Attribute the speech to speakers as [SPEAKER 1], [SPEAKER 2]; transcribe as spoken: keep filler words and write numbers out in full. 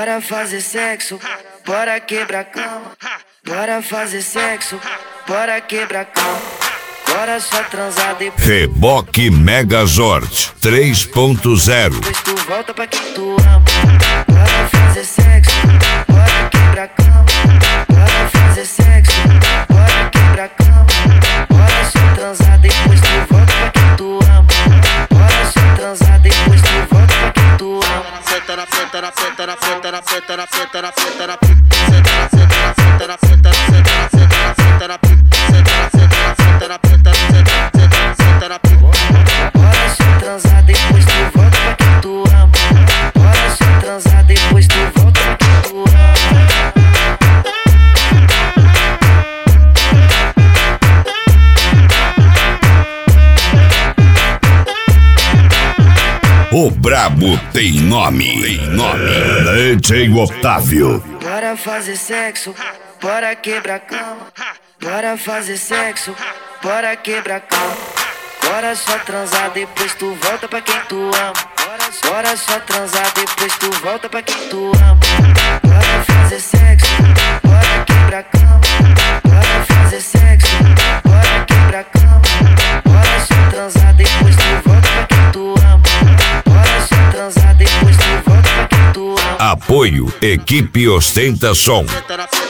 [SPEAKER 1] Bora fazer sexo, bora quebrar cama. Bora fazer sexo, bora quebrar cama. Bora só transar depois.
[SPEAKER 2] Reboque Megazord três ponto zero.
[SPEAKER 1] Depois tu volta pra quem tu ama. Bora fazer sexo, bora quebrar cama. Bora fazer sexo, bora quebrar cama. Bora só transar depois tu volta pra quem tu ama. Bora só transar depois tu volta pra quem tu ama. Senta na senta na senta na senta na senta na senta na senta na senta na senta na senta na senta na senta na senta na senta na senta na senta na senta na senta na bora só transar depois tu volta pra quem tu ama. Bora só transar depois tu volta pra quem tu ama.
[SPEAKER 2] O brabo tem nome, tem nome. D J Otávio.
[SPEAKER 1] Bora fazer sexo, bora quebrar cama. Bora fazer sexo, bora quebrar cama. Bora só transar depois tu volta pra quem tu ama. Bora só transar depois tu volta pra quem tu ama. Bora fazer sexo, bora quebrar cama. Bora fazer sexo, bora quebrar cama. Bora só transar depois tu volta pra quem tu ama. Bora só transar depois tu volta pra quem tu ama.
[SPEAKER 2] Apoio Equipe Ostenta Som.
[SPEAKER 1] Senta na